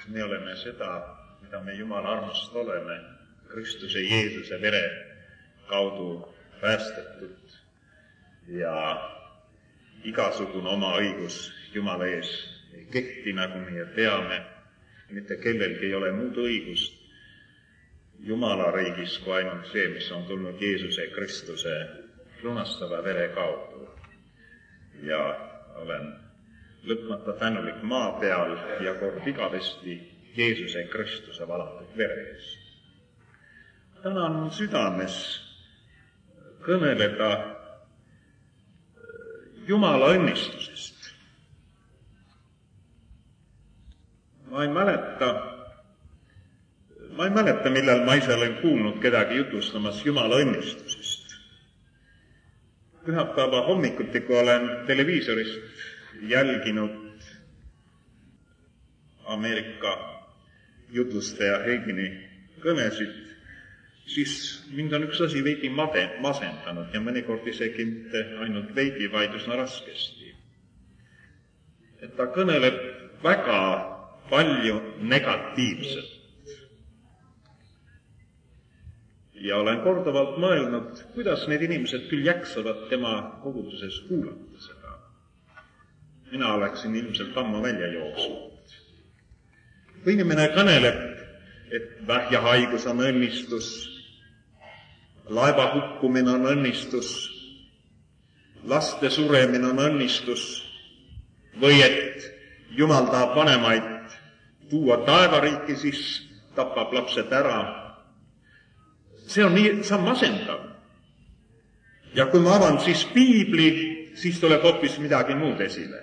me oleme seda, mida me Jumala armust oleme, Kristuse Jeesuse vere kaudu päästetud ja igasugune oma õigus Jumala ees ei kehti, nagu meie teame. Mitte kellelgi ei ole muud õigust Jumala riigis kui ainult see, mis on tulnud Jeesuse Kristuse lunastava vere kaudu. Ja olen lõpmata tänulik maa peal ja kord igavesti Jeesuse Kristuse valatud vere eest. Täna on südames kõneleda Jumala õnnistusest. Ma ei mäleta, millal ma ise olen kuulnud kedagi jutustamas Jumala õnnistusest. Pühapäeva hommikuti, kui olen televiisorist jälginud Ameerika jutlustaja Heigini kõnesid, siis mind on üks asi veidi masendanud ja mõnikord isegi mitte ainult veidi, vaid üsna raskesti. Et ta kõneleb väga palju negatiivset. Ja olen korduvalt mõelnud, kuidas need inimesed küll jaksavad tema koguduses kuulata seda. Mina oleksin ilmselt ammu välja jooksnud. Kui inimene kõneleb, et vähjahaigus on õnnistus, laeva hukkumine on õnnistus, laste suremine on õnnistus või et Jumal tahab vanemaid tuua taevariiki, siis tapab lapsed ära. See on masendav. Ja kui ma avan siis piibli, siis tuleb hoopis midagi muud esile.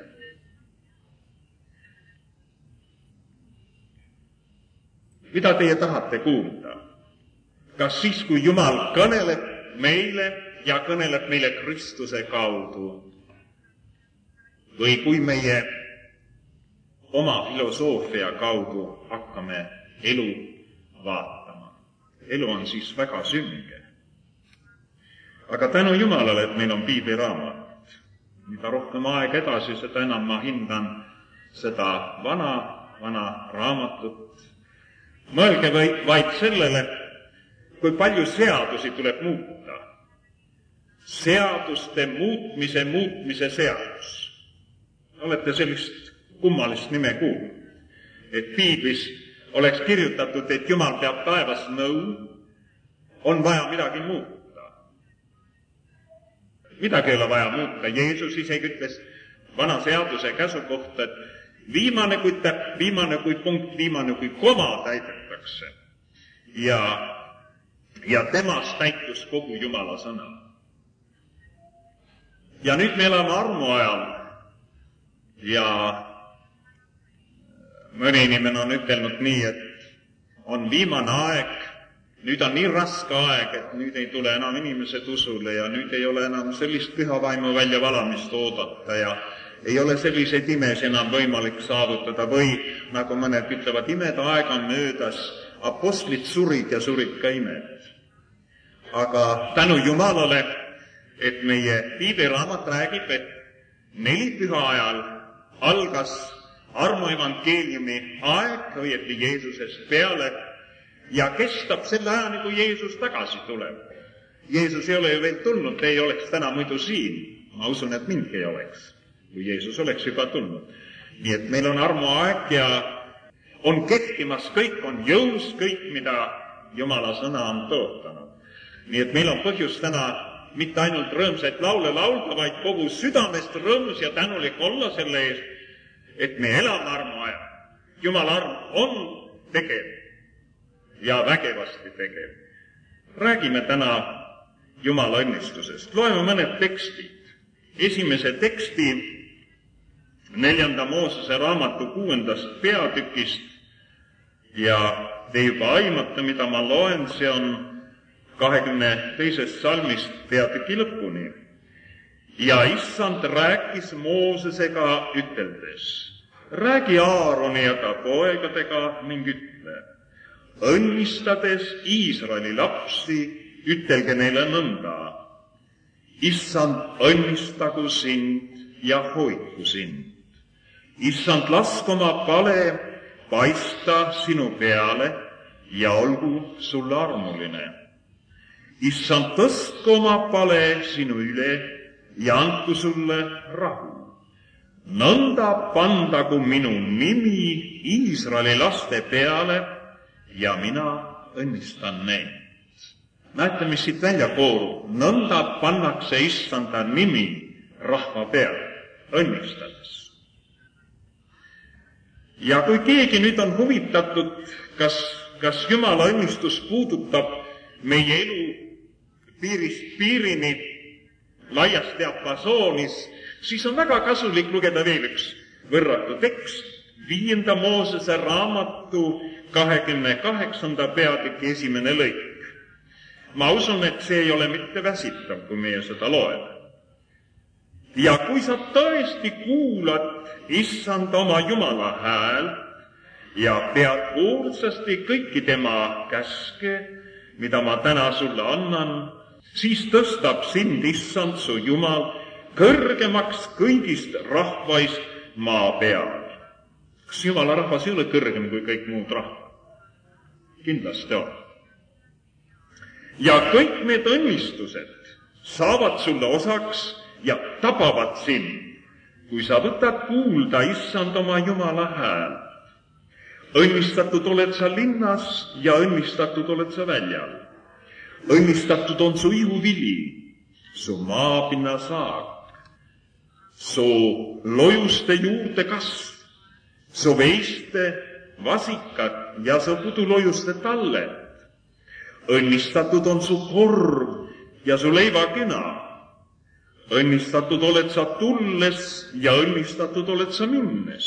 Mida teie tahate kuulda? Kas siis, kui Jumal kõneleb meile ja kõneleb meile Kristuse kaudu? Või kui meie oma filosoofia kaudu hakkame elu vaatama? Elu on siis väga sünge. Aga tänu Jumalale, et meil on piibliraamat. Mida rohkem aeg edasi, seda enam ma hindan seda vana raamatut. Mõelge vaid sellele, kui palju seadusi tuleb muuta. Seaduste muutmise seadus. Olete sellist kummalist nime kuulnud, et piiblis oleks kirjutatud, et Jumal peab taevas nõu, on vaja midagi muuta. Midagi ei ole vaja muuta. Jeesus isegi ütles vana seaduse käsu kohta, et viimane kui täpp, viimane kui punkt, viimane kui koma täidetakse. Ja temast täitus kogu Jumala sõna. Ja nüüd me elame armuajal ja mõni inimene on ütelnud nii, et on viimane aeg, nüüd on nii raske aeg, et nüüd ei tule enam inimesed usule ja nüüd ei ole enam sellist pühavaimu väljavalamist oodata ja ei ole selliseid imesi enam võimalik saavutada või, nagu mõned ütlevad, imede aeg on möödas, apostlid surid ja surid ka imed. Aga tänu Jumalale, et meie piibliraamat räägib, et 4 püha ajal algas armuevangeeliumi aeg, õieti Jeesusest peale, ja kestab selle ajani, kui Jeesus tagasi tuleb. Jeesus ei ole ju veel tulnud, ei oleks täna muidu siin. Ma usun, et mindki ei oleks, kui Jeesus oleks juba tulnud. Nii et meil on armuaeg ja on kehtimas kõik, on jõus kõik, mida Jumala sõna on tõotanud. Nii et meil on põhjus täna mitte ainult rõõmsaid laule laulda, vaid kogu südamest rõõmus ja tänulik olla selle eest, et me elame armuajal. Jumala arm on tegev ja vägevasti tegev. Räägime täna Jumala õnnistusest. Loeme mõned tekstid. Esimese teksti 4. Moosese raamatu 6. peatükist ja te juba aimate, mida ma loen, see on 22. salmist peatüki lõpuni. Ja issand rääkis Moosesega üteldes, räägi Aaroni ja ta poegadega ning ütle, õnnistades Iisraeli lapsi, ütelge neile nõnda, issand õnnistagu sind ja hoidku sind. Issand lask oma paista sinu peale ja olgu sulle armuline. Issand, tõstku oma pale sinu üle ja andku sulle rahu. Nõnda pandagu minu nimi Iisraeli laste peale ja mina õnnistan neid. Näete, mis siit välja koorub? Nõnda pannakse Issanda nimi rahva peale, õnnistades. Ja kui keegi nüüd on huvitatud, kas Jumala õnnistus puudutab meie elu piirist piirini laias diapasoonis, siis on väga kasulik lugeda veel üks võrratu tekst, 5. Moosese raamatu 28. peatüki 1. lõik. Ma usun, et see ei ole mitte väsitav, kui meie seda loeme. Ja kui sa tõesti kuulad Issand oma Jumala hääl ja pead hoolsasti kõiki tema käske, mida ma täna sulle annan, siis tõstab sind Issand su Jumal kõrgemaks kõigist rahvaist maa peal. Kas Jumala rahvas ei ole kõrgem kui kõik muud rahvad? Kindlasti on. Ja kõik need õnnistused saavad sulle osaks ja tabavad sind, kui sa võtad kuulda Issand oma Jumala hääl. Õnnistatud oled sa linnas ja õnnistatud oled sa väljal. Õnnistatud on su ihuvili, su maapinna saak, su lojuste juurde kasv, su veiste vasikad ja su pudulojuste talled. Õnnistatud on su korv ja su leivakena. Õnnistatud oled sa tulles ja õnnistatud oled sa minnes.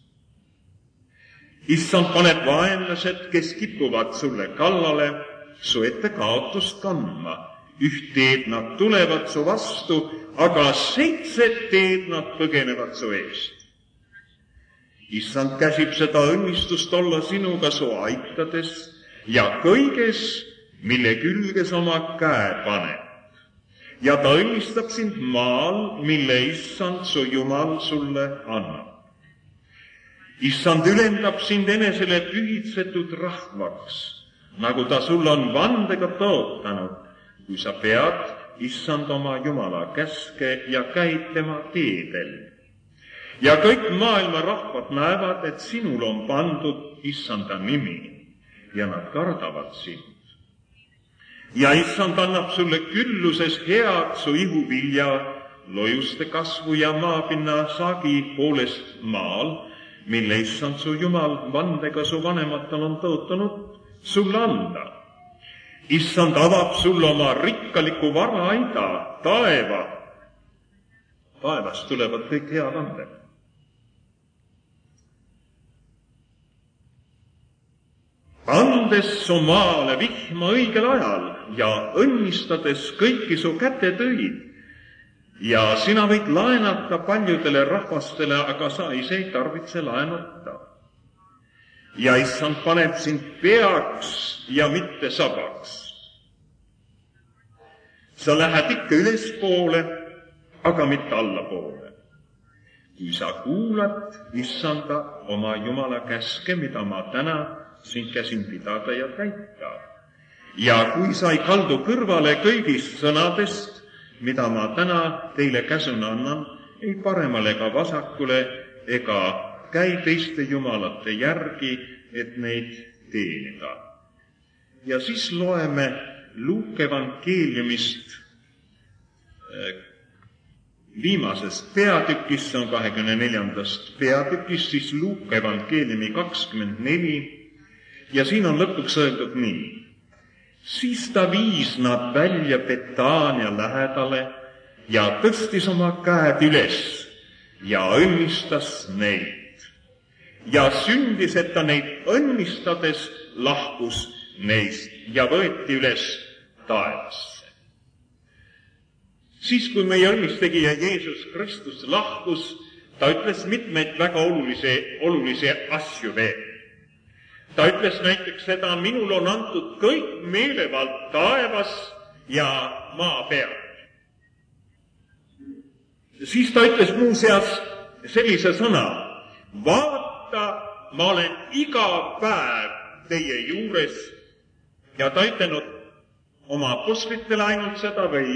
Issand paneb vaenlased, kes kipuvad sulle kallale, su ette kaotust kandma. 1 teed nad tulevad su vastu, aga 7 teed nad põgenevad su eest. Issand käsib seda õnnistust olla sinuga su aitades ja kõiges, mille külge sa oma käe paneb. Ja ta õnnistab sind maal, mille Issand su Jumal sulle annab. Issand ülendab sind enesele pühitsetud rahvaks, nagu ta sulle on vandega tõotanud, kui sa pead Issand oma Jumala käske ja käid tema teedel. Ja kõik maailma rahvad näevad, et sinul on pandud Issanda nimi ja nad kardavad sind. Ja Issand annab sulle külluses head su ihuvilja, lojuste kasvu ja maapinna saagi poolest maal, mille Issand su Jumal vandega su vanematel on tõotanud sulle anda. Issand avab sulle oma rikkaliku varaaida, taeva. Taevast tulevad kõik head anded. Andes su maale vihma õigel ajal ja õnnistades kõiki su kätetöid. Ja sina võid laenata paljudele rahvastele, aga sa ise ei tarvitse laenata. Ja Issand paneb sind peaks ja mitte sabaks. Sa lähed ikka ülespoole, aga mitte allapoole. Kui sa kuulad Issanda oma Jumala käske, mida ma täna sind käsin pidada ja täita. Ja kui sa ei kaldu kõrvale kõigist sõnadest, mida ma täna teile käsuna annan, ei paremale ega vasakule, ega käi teiste jumalate järgi, et neid teenida. Ja siis loeme Luuke evangeeliumist viimasest peatükist, see on 24. peatükist, siis Luuke evangeeliumi 24, ja siin on lõpuks öeldud nii. Siis ta viis nad välja Betaania lähedale ja tõstis oma käed üles ja õnnistas neid. Ja sündis, et ta neid õnnistades lahkus neist ja võeti üles taevasse. Siis, kui meie õnnistegija Jeesus Kristus lahkus, ta ütles mitmeid väga olulisi asju veel. Ta ütles näiteks seda, minul on antud kõik meelevald taevas ja maa peal. Siis ta ütles muuseas sellise sõna, vaata, ma olen iga päev teie juures ja ta ütelnud oma apostlitele ainult seda või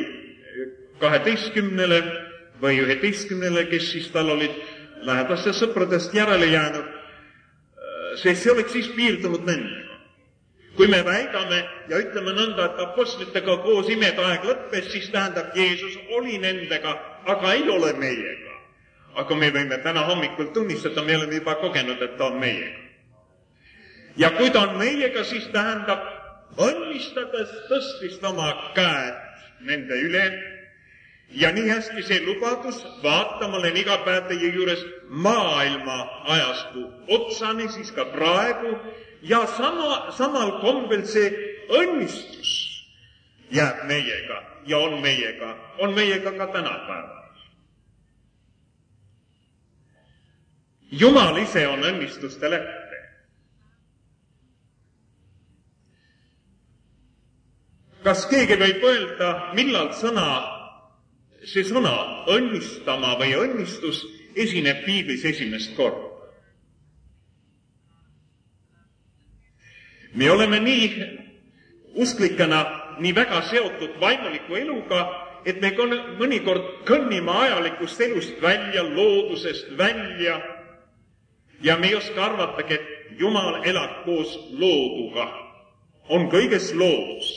12 või 11, kes siis tal olid lähedastest sõpradest järele jäänud, sest see oleks siis piirdunud nendega. Kui me väidame ja ütleme nõnda, et apostlitega koos imetaeg lõppes, siis tähendab, Jeesus oli nendega, aga ei ole meiega. Aga me võime täna hommikul tunnistada, me oleme juba kogenud, et ta on meiega. Ja kui ta on meiega, siis tähendab, õnnistades tõstis oma käed nende üle ja nii hästi see lubadus, vaata, ma olen iga päev teie juures maailma ajastu otsani, siis ka praegu, ja samal kombel see õnnistus jääb meiega ja on meiega ka tänapäeval. Jumal ise on õnnistuste lähte. Kas keegi võib öelda, millal see sõna õnnistama või õnnistus esineb piiblis esimest korda? Me oleme nii usklikena nii väga seotud vaimuliku eluga, et me mõnikord kõnnime ajalikust elust välja, loodusest välja ja me ei oska arvatagi, et Jumal elab koos looduga, on kõiges loodus.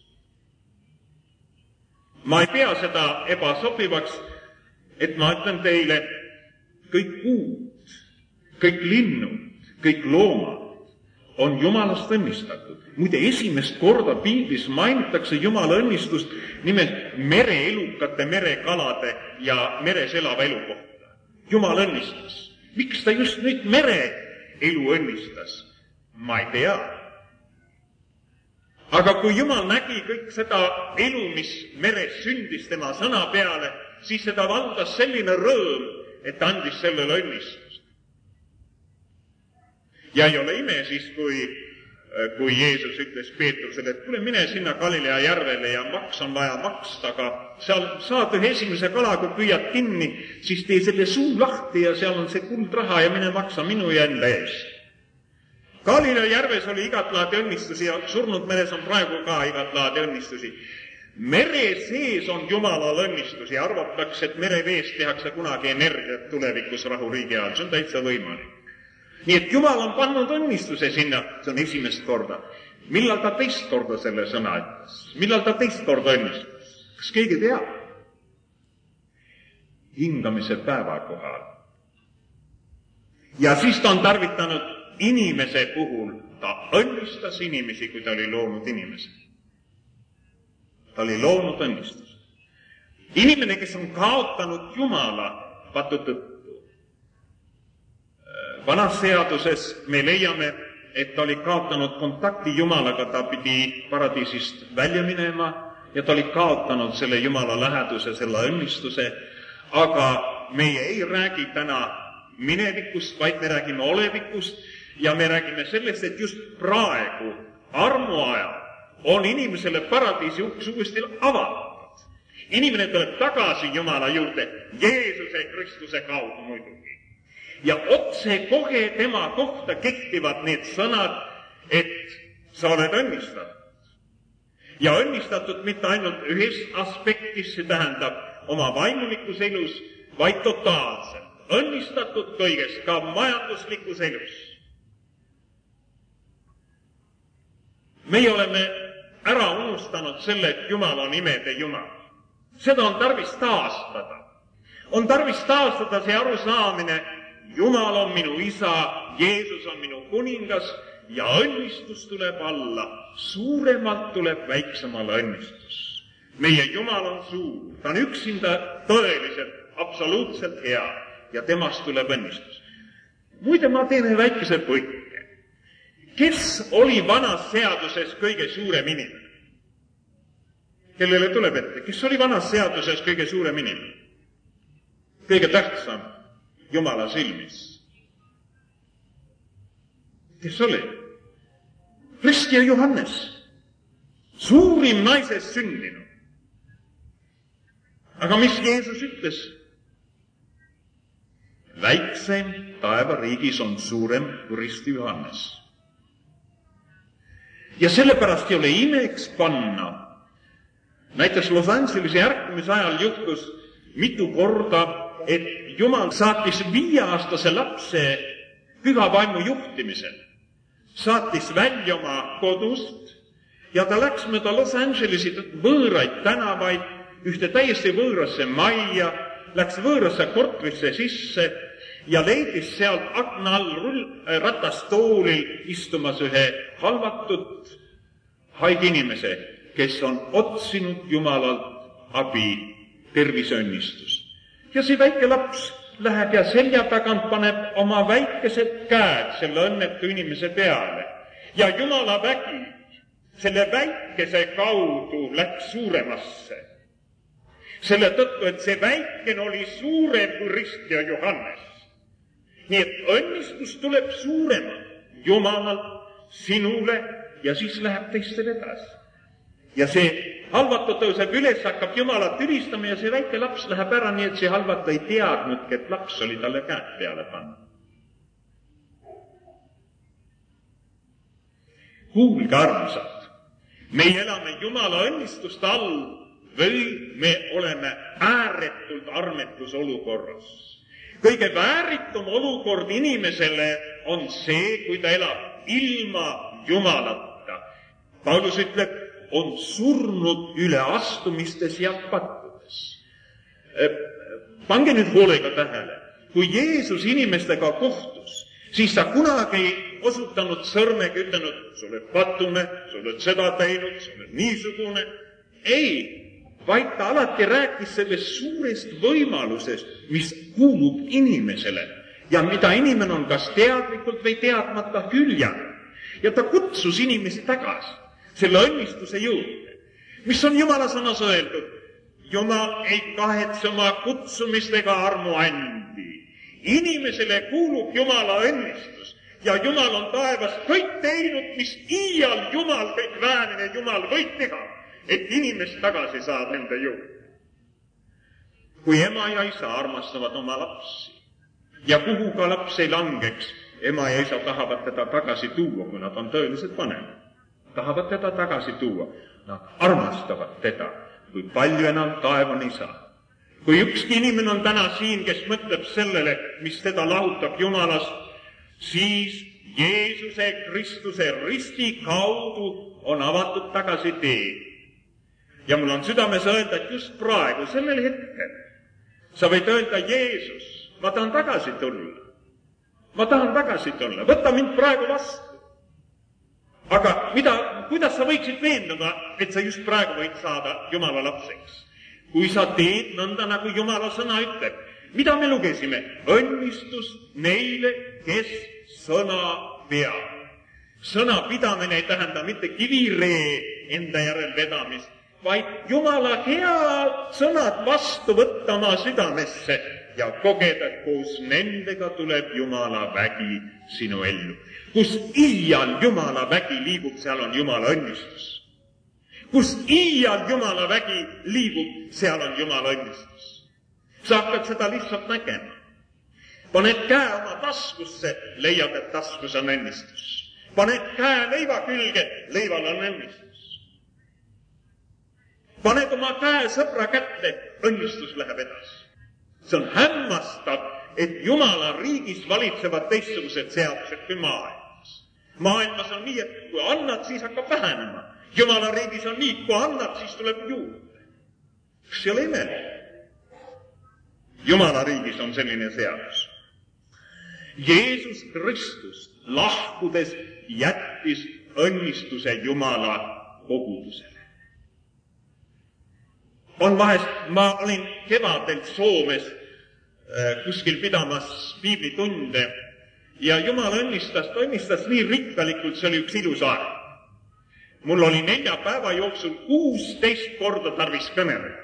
Ma ei pea seda ebasobivaks, et ma ütlen teile, kõik puud, kõik linnud, kõik loomad on Jumalast õnnistatud. Muide, esimest korda piiblis mainitakse Jumala õnnistust nimelt mereelukate, merekalade ja meres elava elu kohta. Jumal õnnistas. Miks ta just nüüd mereelu õnnistas? Ma ei tea. Aga kui Jumal nägi kõik seda elu, mis meres sündis tema sõna peale, siis seda valdas selline rõõm, et andis sellele õnnistust. Ja ei ole ime siis, kui Jeesus ütles Peetrusele, et tule mine sinna Galilea järvele ja maks on vaja maksta, aga seal saad ühe esimese kala, kui püüad kinni, siis tee selle suu lahti ja seal on see kuldraha ja mine maksa minu ja enda eest. Galilea järves oli igat laadi õnnistusi ja surnud meres on praegu ka igat laadi õnnistusi. Mere sees on Jumalal õnnistusi. Arvatakse, et mereveest tehakse kunagi energiat tulevikus rahuriigi ajal. See on täitsa võimalik. Nii et Jumal on pannud õnnistuse sinna. See on esimest korda. Millal ta teist korda selle sõna ütles? Millal ta teist korda õnnistus? Kas keegi teab? Hingamise päeva kohal. Ja siis ta on tarvitanud inimese puhul, ta õnnistas inimesi, kui ta oli loonud inimese. Ta oli loonud õnnistus. Inimene, kes on kaotanud Jumala patu tõttu. Vanas seaduses me leiame, et ta oli kaotanud kontakti Jumalaga, ta pidi paradiisist välja minema ja ta oli kaotanud selle Jumala läheduse, selle õnnistuse, aga meie ei räägi täna minevikust, vaid me räägime olevikust. Ja me räägime sellest, et just praegu, armuajal, on inimesele paradiisi uks uuesti avatud. Inimene tuleb tagasi Jumala juurde, Jeesuse Kristuse kaudu muidugi. Ja otse kohe tema kohta kehtivad need sõnad, et sa oled õnnistatud. Ja õnnistatud mitte ainult ühes aspektis, see tähendab oma vaimulikus elus, vaid totaalselt. Õnnistatud kõiges, ka majanduslikus elus. Meie oleme ära unustanud selle, et Jumal on imede Jumal. Seda on tarvis taastada. On tarvis taastada see arusaamine, Jumal on minu isa, Jeesus on minu kuningas ja õnnistus tuleb alla. Suuremalt tuleb väiksemale õnnistus. Meie Jumal on suur, ta on üksinda tõeliselt, absoluutselt hea ja temast tuleb õnnistus. Muide, ma teen väikese põike. Kes oli vanas seaduses kõige suurem inimene? Kellele tuleb ette? Kes oli vanas seaduses kõige suurem inimene? Kõige tähtsam Jumala silmis. Kes oli? Kristja Johannes. Suurim naisest sündinu. Aga mis Jeesus ütles? väikseim taevariigis on suurem kui Risti Johannes. Ja sellepärast ei ole imeks panna. Näiteks Los Angelesi ärkamise ajal juhtus mitu korda, et Jumal saatis 5-aastase lapse püha vaimu juhtimisel. Saatis välja oma kodust ja ta läks mööda Los Angelesi võõraid tänavaid, ühte täiesti võõrasse majja, läks võõrasse kortrisse sisse ja leidis sealt akna all ratastoolil istumas ühe halvatud haige inimese, kes on otsinud Jumalalt abi, terviseõnnistust. Ja see väike laps läheb ja selja tagant paneb oma väikesed käed selle õnnetu inimese peale. Ja Jumala vägi selle väikese kaudu läks suuremasse. Selle tõttu, et see väikene oli suurem kui Rist ja Johannes. Nii et õnnistus tuleb suurema Jumalalt sinule ja siis läheb teistele edasi. Ja see halvatu tõuseb üles, hakkab Jumalat ülistama ja see väike laps läheb ära, nii et see halvatu ei teadnudki, et laps oli talle käed peale pannud. Kuulge, armsad, me elame Jumala õnnistuste all või me oleme ääretult armetlusolukorras. Kõige vääritum olukord inimesele on see, kui ta elab ilma Jumalata. Paulus ütleb, on surnud üleastumistes ja pattudes. Pange nüüd hoolega tähele, kui Jeesus inimestega kohtus, siis ta kunagi ei osutanud sõrmega, ütelnud, sa oled pattune, sa oled seda teinud, sa oled niisugune. Ei, vaid ta alati rääkis sellest suurest võimalusest, mis kuulub inimesele ja mida inimene on kas teadlikult või teadmata hüljanud. Ja ta kutsus inimesi tagasi selle õnnistuse juurde. Mis on Jumala sõnas öeldud? Jumal ei kahetse oma kutsumist ega armuandi. Inimesele kuulub Jumala õnnistus ja Jumal on taevas kõik teinud, mis iial Jumal, kõik väänine Jumal võib teha, et inimest tagasi saab enda juurde. Kui ema ja isa armastavad oma lapsi ja kuhu ka laps ei langeks, ema ja isa tahavad teda tagasi tuua, kui nad on tõelised vanemad. Tahavad teda tagasi tuua. Nad armastavad teda, kui palju enam taevan ei saa. Kui ükski inimene on täna siin, kes mõtleb sellele, mis teda lahutab Jumalast, siis Jeesuse Kristuse risti kaudu on avatud tagasi tee. Ja mul on südames öelda, et just praegu, sellel hetkel, sa võid öelda, Jeesus, ma tahan tagasi tulla. Ma tahan tagasi tulla. Võta mind praegu vastu. Aga kuidas sa võiksid veenduda, et sa just praegu võid saada Jumala lapseks? Kui sa teed nõnda, nagu Jumala sõna ütleb. Mida me lugesime? Õnnistus neile, kes sõna peab. Sõna pidamine ei tähenda mitte kiviree enda järel vedamist, vaid Jumala head sõnad vastu võtta oma südamesse ja kogeda, et koos nendega tuleb Jumala vägi sinu ellu. Kus iial Jumala vägi liigub, seal on Jumala õnnistus. Kus iial Jumala vägi liigub, seal on Jumala õnnistus. Sa hakkad seda lihtsalt nägema. Paned käe oma taskusse, leiad, et taskus on õnnistus. Paned käe leiva külge, leival on õnnistus. Paned oma käe sõbra kätte, õnnistus läheb edasi. See on hämmastav, et Jumala riigis valitsevad teistsugused seadused kui maailmas. Maailmas on nii, et kui annad, siis hakkab vähenema. Jumala riigis on nii, kui annad, siis tuleb juurde. See ei ole imelik. Jumala riigis on selline seadus. Jeesus Kristus lahkudes jättis õnnistuse Jumala kogudusele. On vahest, ma olin kevadel Soomes kuskil pidamas piiblitunde ja Jumal õnnistas nii rikkalikult, see oli üks ilus aeg. Mul oli 4 päeva jooksul 16 korda tarvis kõneleda.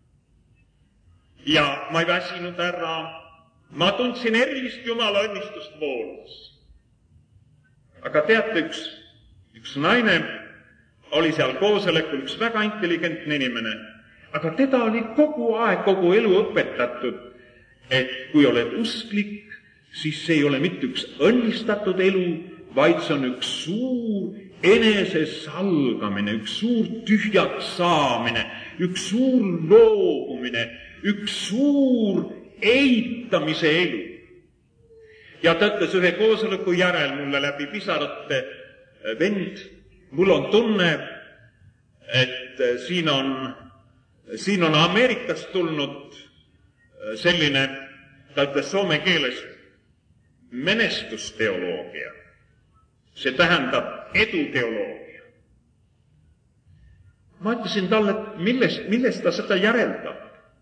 Ja ma ei väsinud ära, ma tundsin erilist Jumala õnnistust voolus. Aga teate, üks naine oli seal koosolekul, üks väga intelligentne inimene, aga teda oli kogu aeg, kogu elu õpetatud, et kui oled usklik, siis see ei ole mitte üks õnnistatud elu, vaid see on üks suur enesesalgamine, üks suur tühjaks saamine, üks suur loobumine, üks suur eitamise elu. Ja ta ütles ühe koosoleku järel mulle läbi pisarate, vend, mul on tunne, et siin on Ameerikast tulnud selline, ta ütles soome keeles, menestusteoloogia. See tähendab eduteoloogia. Ma ütlesin talle, et millest ta seda järeldab.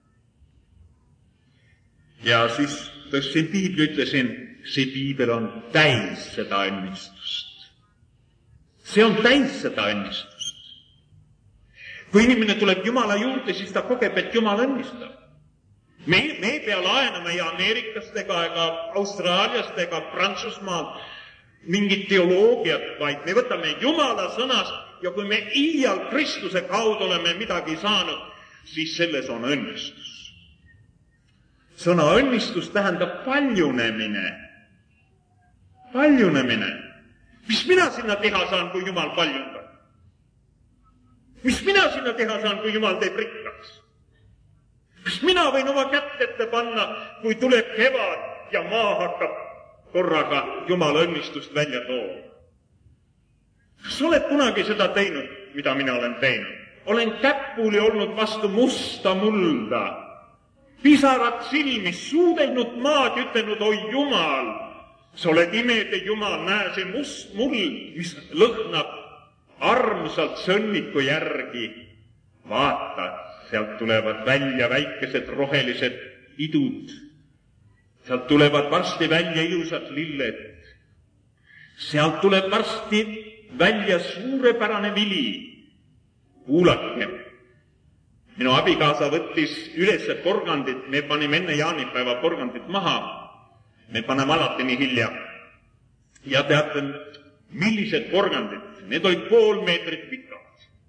Ja siis tõstsin piibli, ütlesin, see piibel on täis seda õnnistust. See on täis seda õnnistust. Kui inimene tuleb Jumala juurde, siis ta kogeb, et Jumal õnnistab. Me ei pea laenama ei Ameerikast ega Austraaliast ega Prantsusmaalt mingit teoloogiat, vaid me võtame Jumala sõnast ja kui me iial Kristuse kaudu oleme midagi saanud, siis selles on õnnistus. Sõna õnnistus tähendab paljunemine. Paljunemine. Mis mina sinna teha saan, kui Jumal paljundab? Mis mina sinna teha saan, kui Jumal teeb rikkaks? Kas mina võin oma kätt ette panna, kui tuleb kevad ja maa hakkab korraga Jumala õnnistust välja tooma? Kas oled kunagi seda teinud, mida mina olen teinud? Olen käpuli olnud vastu musta mulda, pisarad silmis, suudelnud maad ja ütelnud, oi Jumal, sa oled imede Jumal, näe see must muld, mis lõhnab armsalt sõnniku järgi. Vaata, sealt tulevad välja väikesed rohelised idud. Sealt tulevad varsti välja ilusad lilled. Sealt tuleb varsti välja suurepärane vili. Kuulake, minu abikaasa võttis üles porgandit, me panime enne jaanipäeva porgandit maha. Me paneme alati nii hilja. Ja teate, millised porgandid? Need olid 0,5 meetrit pikad.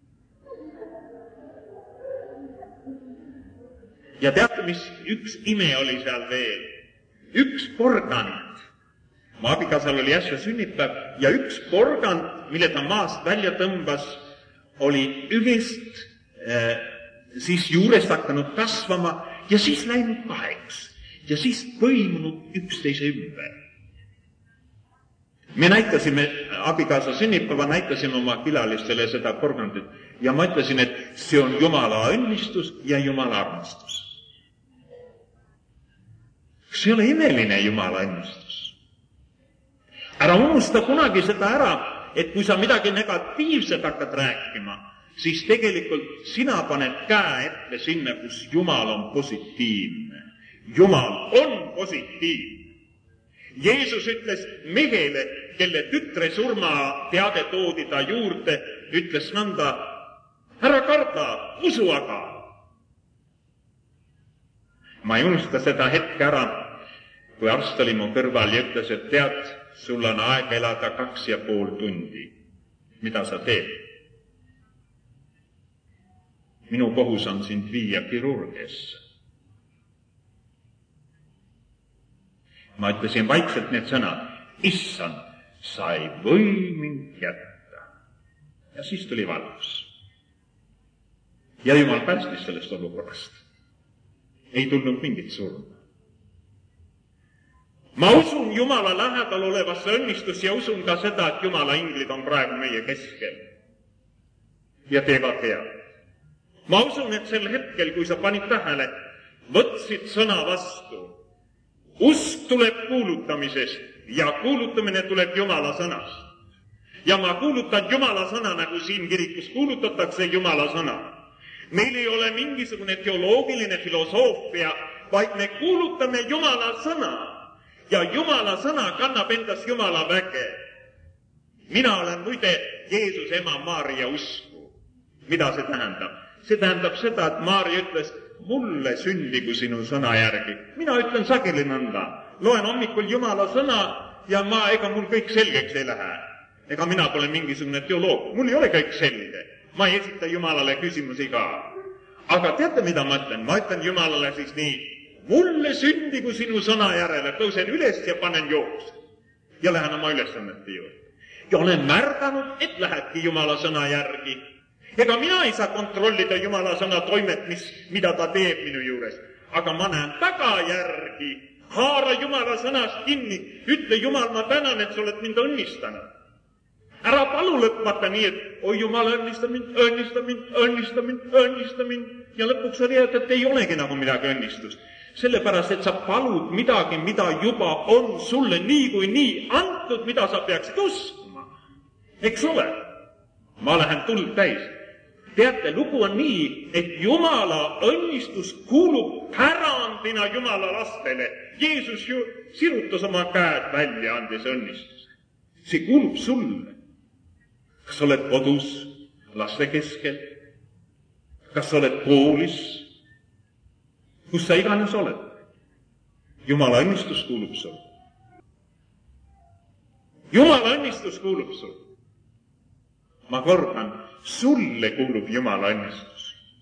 Ja teate, mis üks ime oli seal veel? Üks porgand. Mu abikaasal oli äsja sünnipäev ja üks porgand, mille ta maast välja tõmbas, oli ühest siis juurest hakanud kasvama ja siis läinud kaheks ja siis põimunud üksteise ümber. Me näitasime abikaasa sünnipäeva, näitasime oma külalistele seda porgandit ja ma ütlesin, et see on Jumala õnnistus ja Jumala armastus. See ei ole imeline Jumala õnnistus. Ära unusta kunagi seda ära, et kui sa midagi negatiivset hakkad rääkima, siis tegelikult sina paned käe ette sinna, kus Jumal on positiivne. Jumal on positiivne. Jeesus ütles mehele, kelle tütre surma teade toodi ta juurde, ütles nõnda, ära karda, usu aga. Ma ei unusta seda hetke ära, kui arst oli mu kõrval ja ütles, et tead, sul on aeg elada 2,5 tundi. Mida sa teed? Minu kohus on sind viia kirurgiasse. Ma ütlesin vaikselt need sõnad, issand, sa ei või mind jätta. Ja siis tuli valgus. Ja Jumal päästis sellest olukorrast. Ei tulnud mingit surma. Ma usun Jumala lähedal olevasse õnnistus ja usun ka seda, et Jumala inglid on praegu meie keskel ja teevad head. Ma usun, et sel hetkel, kui sa panid tähele, võtsid sõna vastu. Usk tuleb kuulutamisest ja kuulutamine tuleb Jumala sõnast. Ja ma kuulutan Jumala sõna, nagu siin kirikus kuulutatakse Jumala sõna. Meil ei ole mingisugune teoloogiline filosoofia, vaid me kuulutame Jumala sõna. Ja Jumala sõna kannab endas Jumala väge. Mina olen muide Jeesus ema Maaria usku. Mida see tähendab? See tähendab seda, et Maaria ütles, mulle sündigu sinu sõna järgi. Mina ütlen sageli nõnda. Loen hommikul Jumala sõna ja ega mul kõik selgeks ei lähe. Ega mina pole mingisugune teoloog. Mul ei ole kõik selge. Ma ei esita Jumalale küsimusi ka. Aga teate, mida ma ütlen? Ma ütlen Jumalale siis nii, mulle sündigu sinu sõna järele, tõusen üles ja panen jookse ja lähen oma ülesannete juurde. Ja olen märganud, et lähebki Jumala sõna järgi. Ega mina ei saa kontrollida Jumala sõna toimet, mida ta teeb minu juures, aga ma näen tagajärgi. Haara Jumala sõnast kinni, ütle Jumal, ma tänan, et sa oled mind õnnistanud. Ära palu lõpmata nii, et oi Jumal, õnnista mind, õnnista mind, õnnista mind, õnnista mind. Ja lõpuks sa tead, et ei olegi nagu midagi õnnistust. Sellepärast, et sa palud midagi, mida juba on sulle nii antud, mida sa peaksid uskuma. Eks ole? Ma lähen tuld täis. Teate, lugu on nii, et Jumala õnnistus kuulub pärandina Jumala lastele. Jeesus ju sirutas oma käed välja, andis õnnistuse. See kuulub sulle. Kas oled kodus, laste keskel? Kas oled koolis? Kus sa iganes oled? Jumala õnnistus kuulub sulle. Jumala õnnistus kuulub sulle. Ma kordan, sulle kuulub Jumala õnnistus.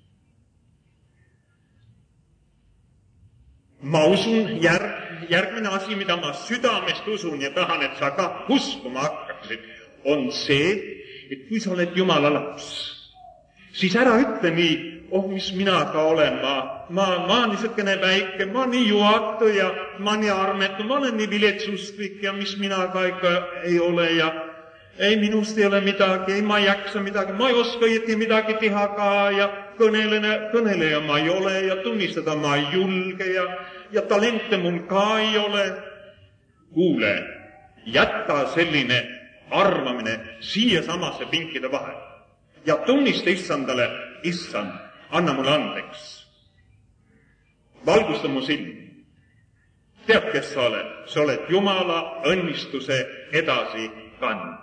Ma usun, järgmine asi, mida ma südamest usun ja tahan, et sa ka uskuma hakkaksid, on see, et kui sa oled Jumala laps, siis ära ütle nii, oh, mis mina ka olen, ma niisugune väike, ma nii juhatu ja ma nii armetu, ma olen nii viletsusklik ja mis mina ka ikka ei ole ja ei, minust ei ole midagi, ei, ma ei jaksa midagi, ma ei oska õieti midagi teha ka ja kõneleja ma ei ole ja tunnistada ma ei julge ja talente mul ka ei ole. Kuule, jäta selline arvamine siia samasse pinkide vahel ja tunnista issandale, issand, anna mulle andeks. Valgusta mu silmi. Tead, kes sa oled? Sa oled Jumala õnnistuse edasi kandja.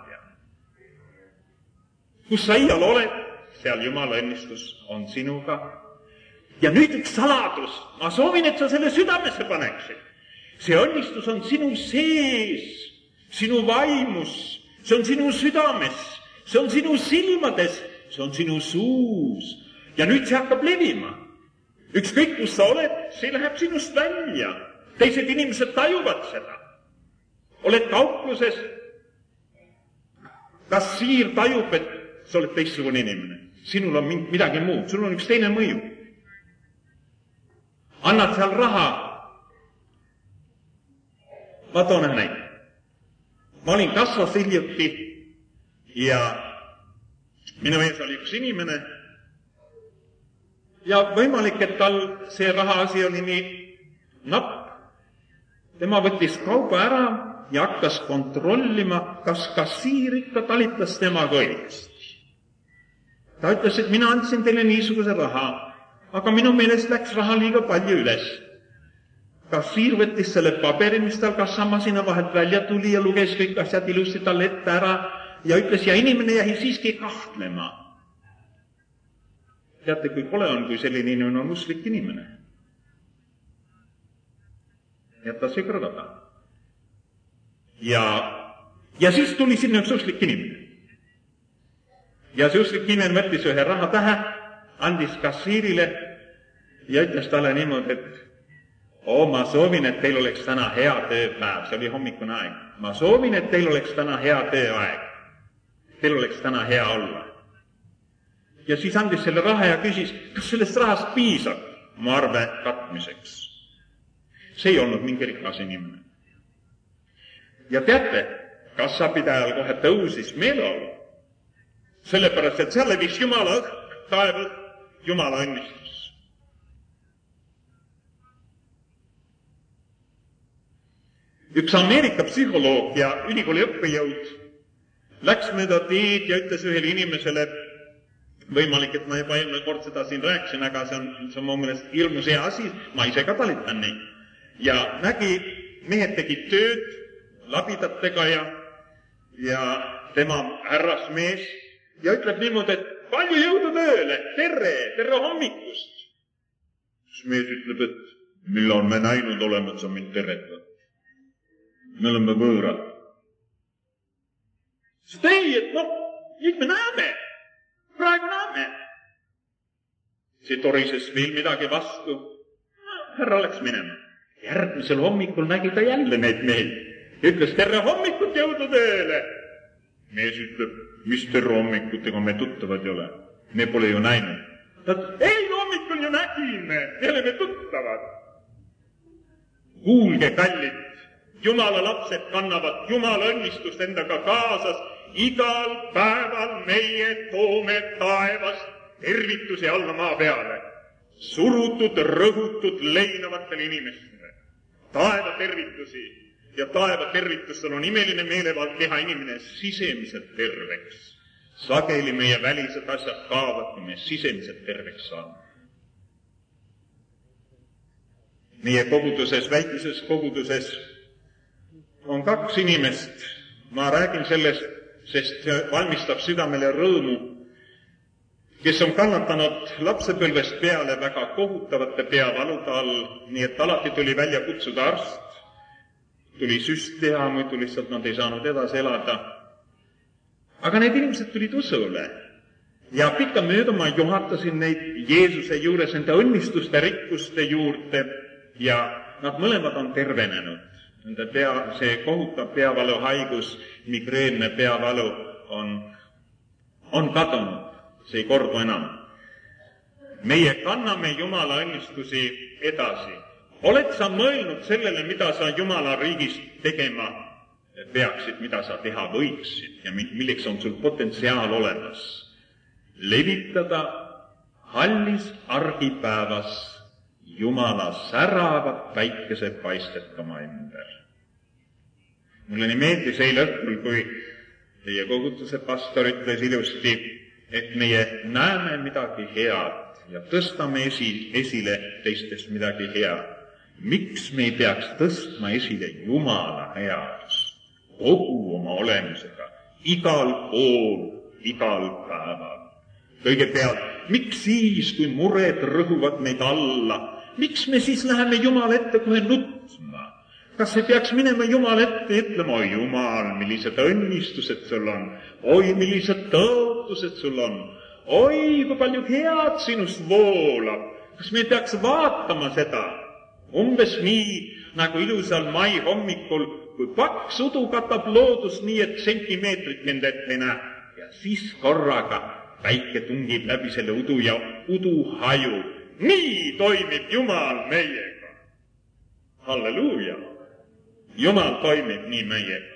Kus sa iial oled, seal Jumala õnnistus on sinuga. Ja nüüd üks saladus. Ma soovin, et sa selle südamesse paneksid. See õnnistus on sinu sees, sinu vaimus, see on sinu südames, see on sinu silmades, see on sinu suus. Ja nüüd see hakkab levima. Ükskõik, kus sa oled, see läheb sinust välja. Teised inimesed tajuvad seda. Oled kaupluses, kassiir tajub, et sa oled teistsugune inimene. Sinul on midagi muud, sul on üks teine mõju. Annad seal raha. Ma toon ühe näite. Ma olin kassas hiljuti ja minu ees oli üks inimene ja võimalik, et tal see rahaasi oli nii napp. Tema võttis kauba ära ja hakkas kontrollima, kas kassiir ikka talitas temaga õigesti. Ta ütles, et mina andsin teile niisuguse raha, aga minu meelest läks raha liiga palju üles. Kassiir võttis selle paberi, mis tal kassamasina vahelt välja tuli ja luges kõik asjad ilusti talle ette ära ja ütles, ja inimene jäi siiski kahtlema. Teate, kui kole on, kui selline inimene on usklik inimene. Jätas ei kõrvada. Ja siis tuli sinna üks usklik inimene. Ja see usklik inimene võttis ühe rahatähe, andis kassiirile ja ütles talle niimoodi, et ma soovin, et teil oleks täna hea tööpäev. See oli hommikune aeg. Ma soovin, et teil oleks täna hea tööaeg. Teil oleks täna hea olla. Ja siis andis selle raha ja küsis, kas sellest rahast piisab oma arve katmiseks. See ei olnud mingi rikas inimene. Ja teate, kassapidajal kohe tõusis meeleolu. Sellepärast, et seal levis Jumala taev, Jumala õnnistus. Üks Ameerika psühholoog ja ülikooli õppejõud läks mööda teed ja ütles ühele inimesele, võimalik, et ma juba eelmine kord seda siin rääkisin, aga see on mu meelest ilmus hea asi, ma ise ka talitan nii. Ja nägi, mehed tegid tööd labidatega ja tema härrasmees ja ütleb niimoodi, et palju jõudu tööle, tere hommikust. Siis mees ütleb, et millal me näinud oleme, et sa mind teretad. Me oleme võõrad. Sest ei, et nüüd me näeme. Praegu näeme. See torises veel midagi vastu. härra läks minema. Järgmisel hommikul nägi ta jälle neid mehi. Ütles, tere hommikut, jõudu tööle. Mees ütleb, mis tere hommikut, ega me tuttavad ei ole. Me pole ju näinud. Ta ütles, ei, hommikul ju nägime, me oleme tuttavad. Kuulge, kallid, Jumala lapsed kannavad Jumala õnnistust endaga kaasas. Igal päeval meie toome taevast tervitusi alla maa peale. Surutud, rõhutud, leinavatele inimestele. Taeva tervitusi. Ja taeva tervitustel on imeline meelevald teha inimene sisemiselt terveks. Sageli meie välised asjad kaovad, kui me sisemiselt terveks saame. Meie koguduses, väikeses koguduses on 2 inimest. Ma räägin sellest, sest see valmistab südamele rõõmu, kes on kannatanud lapsepõlvest peale väga kohutavate peavalude all, nii et alati tuli välja kutsuda arst, tuli süst teha, muidu lihtsalt nad ei saanud edasi elada. Aga need inimesed tulid usule ja pikkamööda ma juhatasin neid Jeesuse juures enda õnnistuste rikkuste juurde ja nad mõlemad on tervenenud. Nende see kohutav peavalu haigus, migreenne peavalu on kadunud. See ei kordu enam. Meie kanname Jumala õnnistusi edasi. Oled sa mõelnud sellele, mida sa Jumala riigis tegema peaksid, mida sa teha võiksid ja milleks on sul potentsiaal olemas? Levitada hallis argipäevas Jumala säravat päikesepaistet oma ümber. Mulle nii meeldis eile õhtul, kui teie koguduse pastor ütles ilusti, et meie näeme midagi head ja tõstame esile teistest midagi head. Miks me ei peaks tõstma esile Jumala headust kogu oma olemusega, igal pool, igal päeval? Kõigepealt, miks siis, kui mured rõhuvad meid alla, miks me siis läheme Jumala ette kohe nutma? Kas ei peaks minema Jumala ette ja ütlema, oi Jumal, millised õnnistused sul on, oi millised tõotused sul on, oi kui palju head sinust voolab. Kas me ei peaks vaatama seda? Umbes nii, nagu ilusal mai hommikul, kui paks udu katab loodus nii, et sentimeetrit nende ette ei näe. Ja siis korraga päike tungib läbi selle udu ja udu haju. Nii toimib Jumal meiega. Halleluuja! Jumal toimib nii meiega.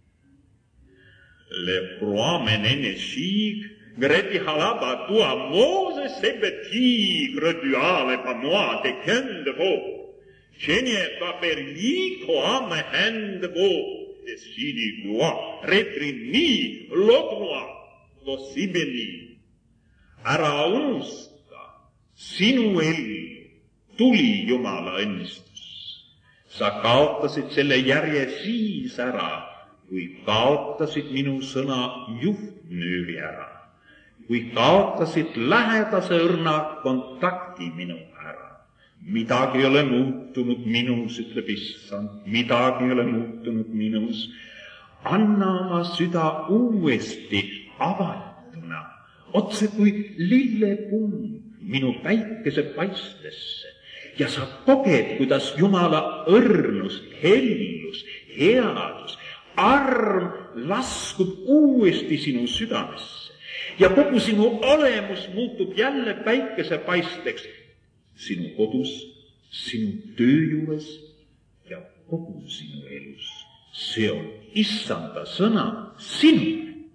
Le proamenene siig, greti halaba tua Mooses sebe tigre duale pa moi de kende voo. Cenie pa per liiko ame hende voo, de sidi gloa, retri nii lodroa, do sibeni. Ära unusta, sinu ellu tuli Jumala õnnistus. Sa kaotasid selle järje siis ära, kui kaotasid minu sõna juhtnööri ära. Kui kaotasid lähedase õrna kontakti minu ära. Midagi ei ole muutunud minus, ütleb Issand, midagi ei ole muutunud minus. Anna oma süda uuesti avatuna, otse kui lillepumm minu päikese paistesse. Ja sa koged, kuidas Jumala õrnus, hellus, headus, arm laskub uuesti sinu südamesse. Ja kogu sinu olemus muutub jälle päikese paisteks sinu kodus, sinu töö juures ja kogu sinu elus. See on Issanda sõna sinule.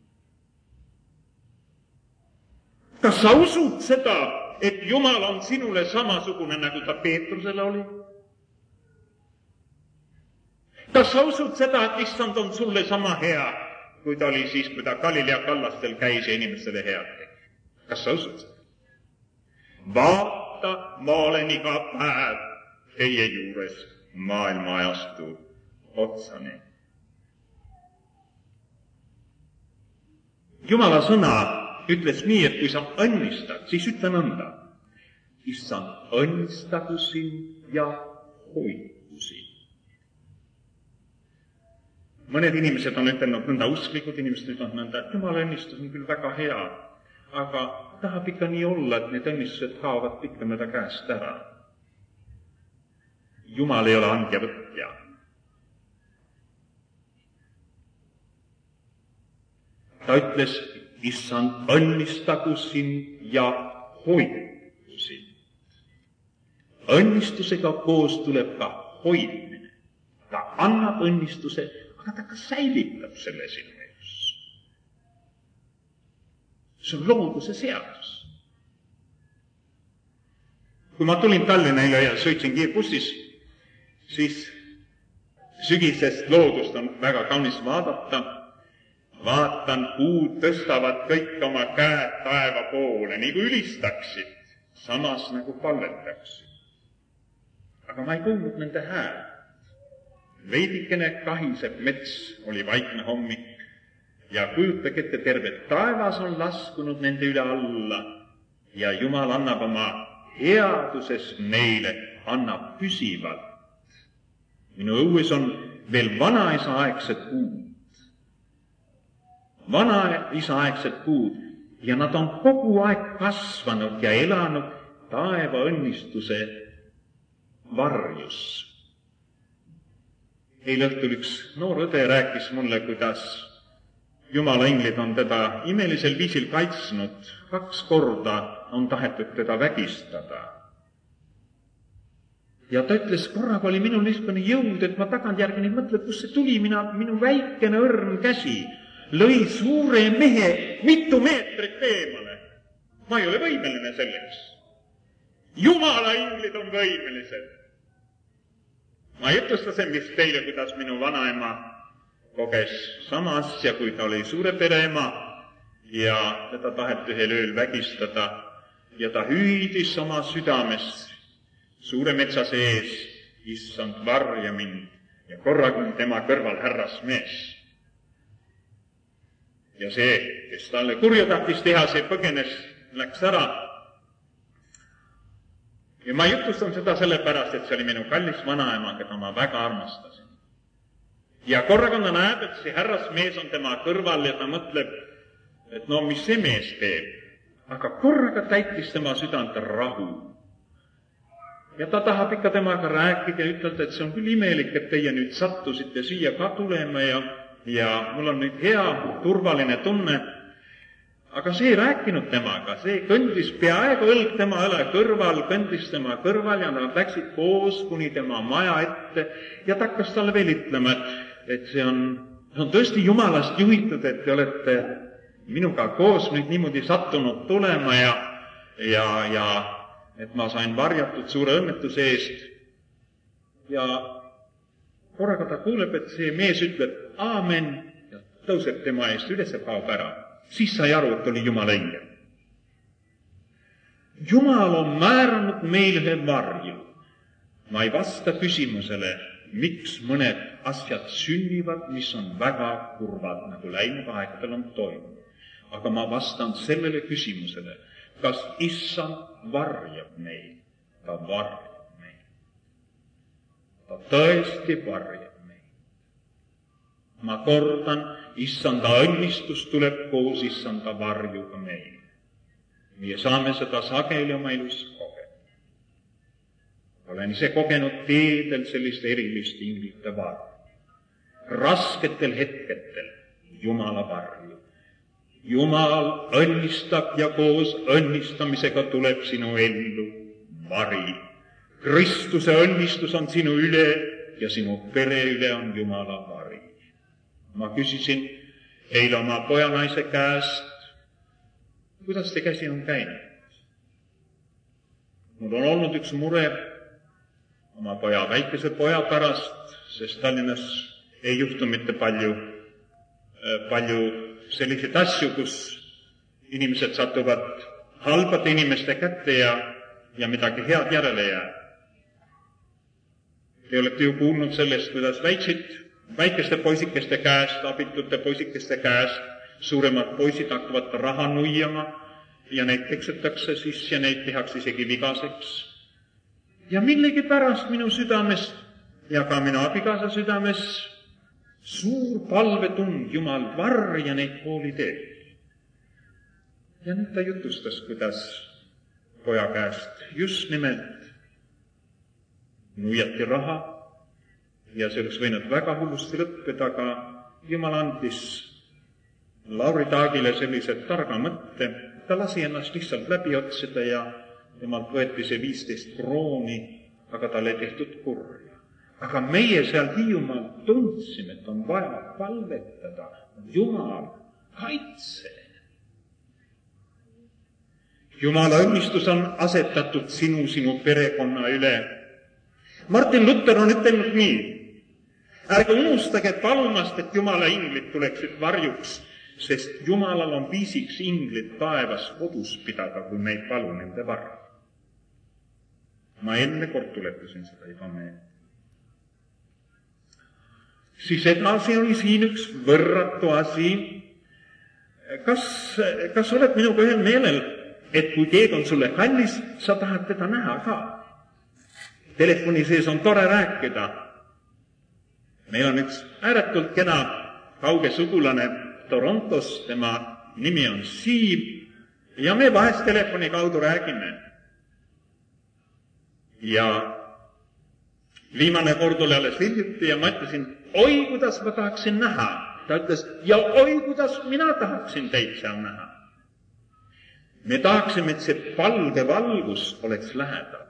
Kas sa usud seda, et Jumal on sinule samasugune, nagu ta Peetrusele oli? Kas sa usud seda, et Issand on sulle sama hea, kui ta oli siis, kui ta Galilea kallastel käis ja inimestele head tegi? Kas sa usud seda? Vaata, ma olen iga päev teie juures maailma ajastu otsani. Jumala sõna ütles nii, et kui sa õnnistad, siis ütle nõnda. Issand, õnnistagu sind ja hoidu sind. Mõned inimesed on ütelnud nõnda, usklikud inimesed ütlevad nõnda, et Jumala õnnistus on küll väga hea, aga tahab ikka nii olla, et need õnnistused kaovad pikkamööda käest ära. Jumal ei ole andjavõtja. Ta ütles, issand, õnnistagu sind ja hoidku sind. Õnnistusega koos tuleb ka hoidmine. Ta annab õnnistuse, aga ta ka säilitab selle sinu elus. See on looduse seadus. Kui ma tulin Tallinnaile ja sõitsin kiirbussis, siis sügisest loodust on väga kaunis vaadata. Vaatan, puud tõstavad kõik oma käed taeva poole, nii kui ülistaksid, samas nagu palvetaksid. Aga ma ei kuulnud nende häält. Veidikene kahiseb mets, oli vaikne hommik ja kujutage ette, terve taevas on laskunud nende üle alla ja Jumal annab oma headuses neile, annab püsivalt. Minu õues on veel vanaisa aegsed puud. Vanaisa aegsed puud ja nad on kogu aeg kasvanud ja elanud taeva õnnistuse varjus. Eile õhtul üks noor õde rääkis mulle, kuidas Jumala inglid on teda imelisel viisil kaitsnud. 2 korda on tahetud teda vägistada. Ja ta ütles, korraga oli minul niisugune jõud, et ma tagantjärgi nüüd mõtled, kus see tuli, minu väikene õrn käsi lõi suure mehe mitu meetrit eemale. Ma ei ole võimeline selleks. Jumala inglid on võimelised. Ma jutustasin vist teile, kuidas minu vanaema koges sama asja, kui ta oli suure pereema ja teda taheti ühel ööl vägistada ja ta hüüdis oma südames suure metsa sees, issand, varja mind, ja korraga on tema kõrval härrasmees. Ja see, kes talle kurja tahtis teha, see põgenes, läks ära. Ja ma jutustan seda sellepärast, et see oli minu kallis vanaema, keda ma väga armastasin. Ja korraga ta näeb, et see härrasmees on tema kõrval ja ta mõtleb, et no mis see mees teeb. Aga korraga täitis tema südant rahu. Ja ta tahab ikka temaga rääkida ja ütelda, et see on küll imelik, et teie nüüd sattusite siia ka tulema ja mul on nüüd hea, turvaline tunne. Aga see ei rääkinud temaga, see kõndis peaaegu õlg tema õle kõrval, kõndis tema kõrval ja nad läksid koos kuni tema maja ette ja ta hakkas talle veel ütlema, et see on tõesti Jumalast juhitud, et te olete minuga koos nüüd niimoodi sattunud tulema ja et ma sain varjatud suure õnnetuse eest. Ja korraga ta kuuleb, et see mees ütleb aamen ja tõuseb tema eest üles ja kaob ära. Siis sai aru, et oli Jumala ingel. Jumal on määranud meile ühe varju. Ma ei vasta küsimusele, miks mõned asjad sünnivad, mis on väga kurvad, nagu läinud aegadel on toimunud. Aga ma vastan sellele küsimusele, kas issand varjab meid? Ta varjab meid. Ta tõesti varjab meid. Ma kordan, issanda õnnistus tuleb koos issanda varjuga meil. Meie saame seda sageli oma elus kogeda. Olen ise kogenud teedel sellist erilist inglite varju. Rasketel hetketel Jumala varju. Jumal õnnistab ja koos õnnistamisega tuleb sinu ellu vari. Kristuse õnnistus on sinu üle ja sinu pere üle on Jumala vari. Ma küsisin eile oma pojanaise käest, kuidas te käsi on käinud? Mul on olnud üks mure oma väikese poja pärast, sest Tallinnas ei juhtu mitte palju selliseid asju, kus inimesed satuvad halbade inimeste kätte ja midagi head järele jääb. Te olete ju kuulnud sellest, kuidas väikeste poisikeste käest, abitute poisikeste käest, suuremad poisid hakkavad raha nuiama ja neid teksetakse siis ja neid tehakse isegi vigaseks. Ja millegi pärast minu südames ja ka minu abikaasa südames suur palvetund, Jumal, varja neid kooliteel. Ja nüüd ta jutustas, kuidas poja käest just nimelt nuiati raha ja see oleks võinud väga hullusti lõppeda, aga Jumal andis Lauri Taagile sellise targa mõtte. Ta lasi ennast lihtsalt läbi otsida ja temalt võeti see 15 krooni, aga tal ei tehtud kurja. Aga meie seal Hiiumaal tundsime, et on vaja palvetada. Jumal, kaitse! Jumala õnnistus on asetatud sinu perekonna üle. Martin Luther on ütelnud nii. Ärge unustage palumast, et Jumala inglid tuleksid varjuks, sest Jumalal on viisiks inglid taevas kodus pidada, kui me ei palu nende varju. Ma enne kord tuletasin seda juba meelde. Siis edasi oli siin üks võrratu asi. Kas oled minuga ühel meelel, et kui keegi on sulle kallis, sa tahad teda näha ka? Telefoni sees on tore rääkida. Meil on üks ääretult kena kauge sugulane Torontos, tema nimi on Siim, ja me vahest telefoni kaudu räägime. Ja viimane kord oli alles hiljuti ja ma ütlesin, oi, kuidas ma tahaksin näha. Ta ütles, ja oi, kuidas mina tahaksin teid seal näha. Me tahaksime, et see valge valgus oleks lähedal.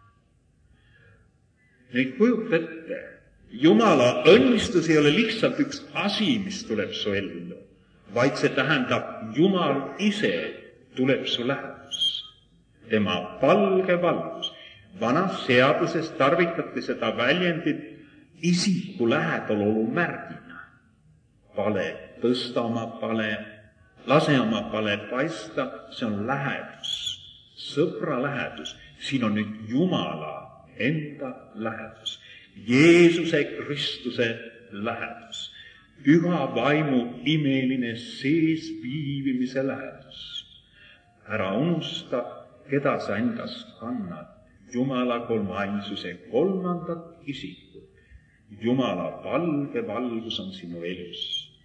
Nüüd kujuta ette, Jumala õnnistus ei ole lihtsalt üks asi, mis tuleb su ellu, vaid see tähendab, Jumal ise tuleb su lähedus. Tema valge valgus. Vanas seaduses tarvitati seda väljendit isiku lähedalolu märgina. Pale, tõsta oma pale, lase oma pale paista, see on lähedus. Sõbra lähedus. Siin on nüüd Jumala enda lähedus. Jeesuse Kristuse lähedus. Püha vaimu imeline sees viibimise lähedus. Ära unusta, keda sa endas kannad. Jumala kolmainsuse kolmandat isikut. Jumala valge valgus on sinu elus.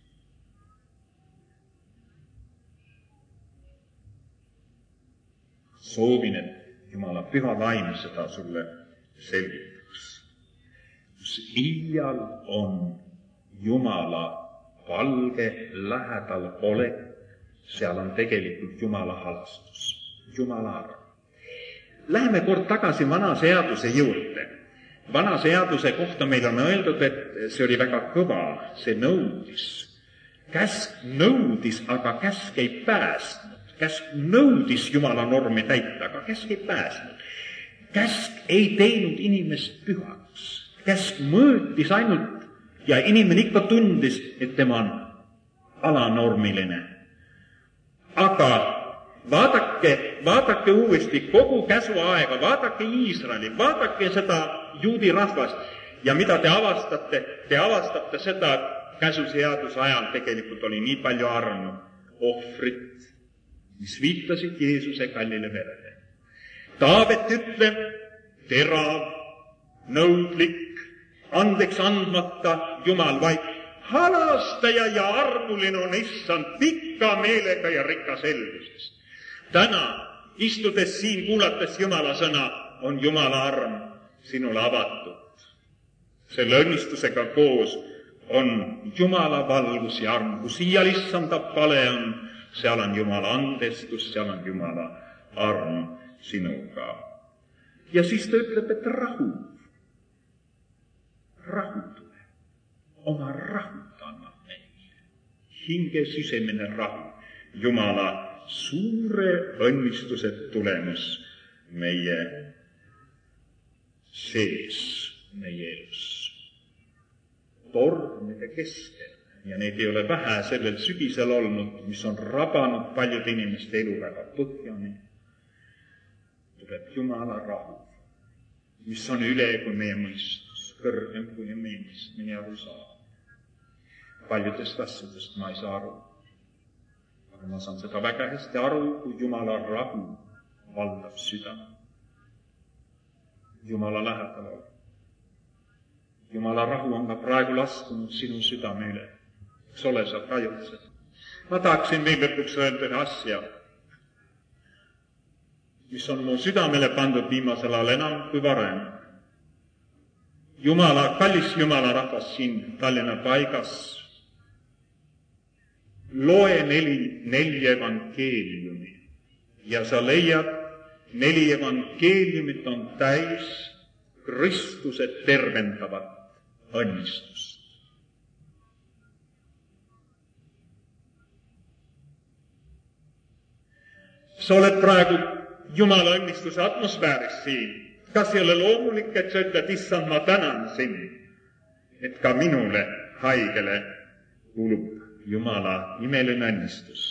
Soovin, et Jumala püha vaim seda sulle selgitaks. Kus iial on Jumala valge lähedal olek, seal on tegelikult Jumala halastus, Jumala arv. Läheme kord tagasi vana seaduse juurde. Vana seaduse kohta meil on öeldud, et see oli väga kõva, see nõudis. Käsk nõudis, aga käsk ei pääsnud. Käsk nõudis Jumala normi täita, aga käsk ei pääsnud. Käsk ei teinud inimest pühaks. Käsk mõõtis ainult ja inimene ikka tundis, et tema on alanormiline. Aga vaadake uuesti kogu käsuaega, vaadake Iisraeli, vaadake seda juudi rahvast ja mida te avastate? Te avastate seda, et käsuseaduse ajal tegelikult oli nii palju armu, ohvrit, mis viitasid Jeesuse kallile verele. Taavet ütleb, terav, nõudlik, andeks andmata Jumal, vaid halastaja ja armuline on issand pikka meelega ja rikas helduses. Täna, istudes siin, kuulates Jumala sõna, on Jumala arm sinule avatud. Selle õnnistusega koos on Jumala valgus ja arm. Kus iial issanda pale on, seal on Jumala andestus, seal on Jumala arm sinuga. Ja siis ta ütleb, et rahu tule. Oma rahut annab meile. Hinge sisemine rahu. Jumala suure õnnistuse tulemus meie sees, meie elus. Tormide keskel, ja neid ei ole vähe sellel sügisel olnud, mis on rabanud paljude inimeste elu väga põhjani, tuleb Jumala rahu, mis on üle kui meie mõistus, kõrgem kui meie aru saa. Paljudest asjadest ma ei saa aru. Aga ma saan seda väga hästi aru, kui Jumala rahu valdab südame. Jumala lähedal on. Jumala rahu on ka praegu laskunud sinu südame üle. Eks ole, sa tajud seda. Ma tahaksin veel lõpuks öelda ühe asja, mis on mu südamele pandud viimasel ajal enam kui varem. kallis Jumala rahvas siin Tallinna paigas, loe 4 evangeeliumi ja sa leiad, 4 evangeeliumit on täis Kristuse tervendavat õnnistust. Sa oled praegu Jumala õnnistuse atmosfääris siin. Kas ei ole loomulik, et sa ütled, issand, ma tänan sind, et ka minule haigele kuulub Jumala imeline õnnistus.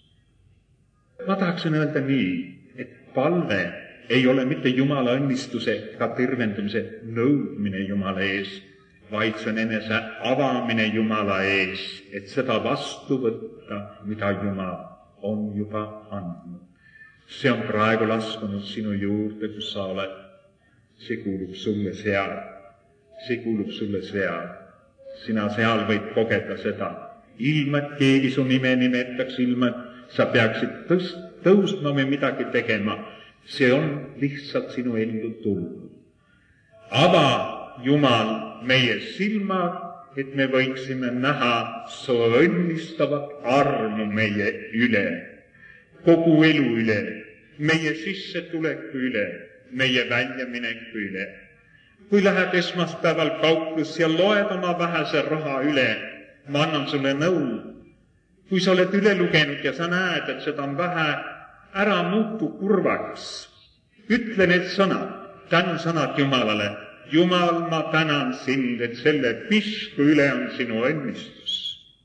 Ma tahaksin öelda nii, et palve ei ole mitte Jumala õnnistuse ka tervendamise nõudmine Jumala ees, vaid see on enese avamine Jumala ees, et seda vastu võtta, mida Jumal on juba andnud. See on praegu laskunud sinu juurde, kus sa oled. See kuulub sulle seal. See kuulub sulle seal. Sina seal võid kogeda seda. Ilma, et keegi su nime nimetaks, ilma, et sa peaksid tõusma või midagi tegema. See on lihtsalt sinu ellu tulnud. Ava Jumal meie silmad, et me võiksime näha su õnnistavat armu meie üle. Kogu elu üle, meie sissetuleku üle, meie väljamineku üle. Kui lähed esmaspäeval kauplus ja loed oma vähese raha üle, ma annan sulle nõu. Kui sa oled üle lugenud ja sa näed, et seda on vähe, ära muutu kurvaks. Ütle need sõnad, tänusõnad Jumalale. Jumal, ma tänan sind, et selle pisku üle on sinu õnnistus.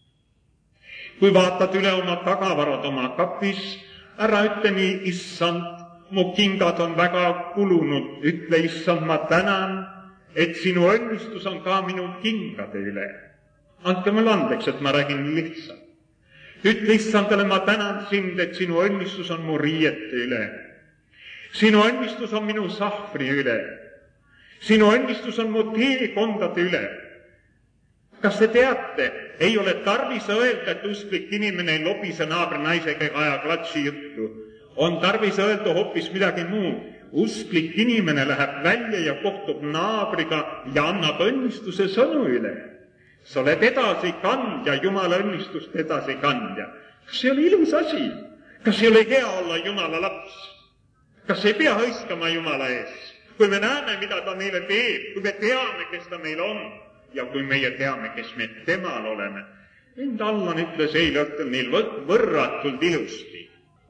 Kui vaatad üle oma tagavarad oma kapis, ära ütle nii, issand, mu kingad on väga kulunud. Ütle, issand, ma tänan, et sinu õnnistus on ka minu kingade üle. Andke mulle andeks, et ma räägin lihtsalt. Ütle, issandale, ma tänan sind, et sinu õnnistus on mu riiete üle. Sinu õnnistus on minu sahvri üle. Sinu õnnistus on mu teekondade üle. Kas te teate, ei ole tarvis öelda, et usklik inimene ei lobise naabri naisega ega aja klatši juttu. On tarvis öelda hoopis midagi muud. Usklik inimene läheb välja ja kohtub naabriga ja annab õnnistuse sõnu üle. Sa oled edasikandja, Jumala õnnistust edasikandja. Kas ei ole ilus asi? Kas ei ole hea olla Jumala laps? Kas ei pea hõiskama Jumala ees? Kui me näeme, mida ta meile teeb, kui me teame, kes ta meil on, ja kui meie teame, kes me temal oleme. Enda Allan ütles eile õhtul nii võrratult ilusti,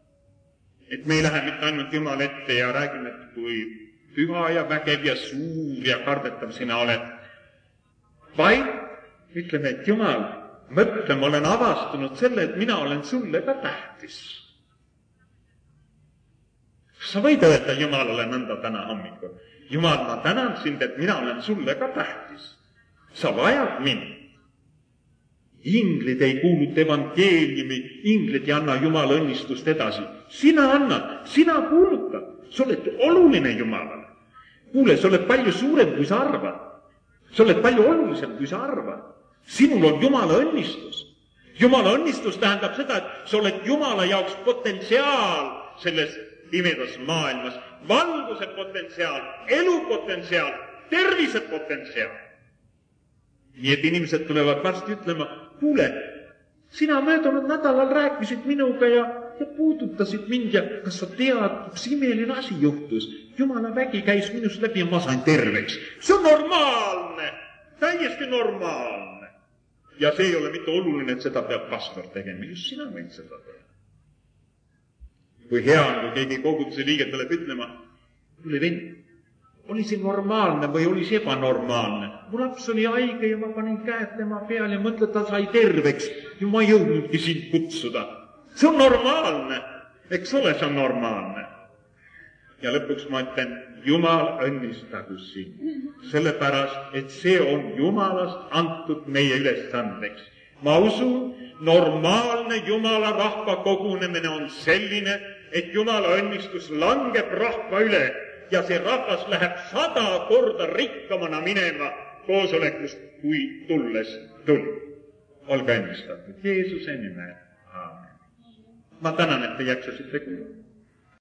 et me ei lähe mitte ainult Jumal ette ja räägime, et kui püha ja vägev ja suur ja kardetav sina oled, vaid ütleme, et Jumal, mõtle, ma olen avastunud selle, et mina olen sulle ka tähtis. Sa võid öelda Jumalale nõnda täna hommikul. Jumal, ma tänan sind, et mina olen sulle ka tähtis. Sa vajad mind. Inglid ei kuuluta evangeeliumi, inglid ei anna Jumala õnnistust edasi. Sina annad, sina kuulutad. Sa oled oluline Jumalale. Kuule, sa oled palju suurem, kui sa arvad. Sa oled palju olulisem, kui sa arvad. Sinul on Jumala õnnistus. Jumala õnnistus tähendab seda, et sa oled Jumala jaoks potentsiaal selles pimedas maailmas. Valguse potentsiaal, elu potentsiaal, tervise potentsiaal. Nii et inimesed tulevad varsti ütlema, kuule, sina möödunud nädalal rääkisid minuga ja puudutasid mind ja kas sa tead, üks imeline asi juhtus. Jumala vägi käis minust läbi ja ma sain terveks. See on normaalne, täiesti normaalne. Ja see ei ole mitte oluline, et seda peab pastor tegema, just sina võid seda teha. Kui hea on, kui keegi koguduse liige tuleb ütlema, kuule vend, oli see normaalne või oli see ebanormaalne? Mu laps oli haige ja ma panin käed tema peal ja mõtled, ta sai terveks ja ma ei jõudnudki sind kutsuda. See on normaalne, eks ole, see on normaalne. Ja lõpuks ma ütlen, Jumal õnnistagu sind, sellepärast, et see on Jumalast antud meie ülesandeks. Ma usun, normaalne Jumala rahva kogunemine on selline, et Jumala õnnistus langeb rahva üle ja see rahvas läheb 100 korda rikkamana minema koosolekust, kui tulles tuli. Olge õnnistatud Jeesuse nimel. Aamen. Ma tänan, et te jaksasite kuulata.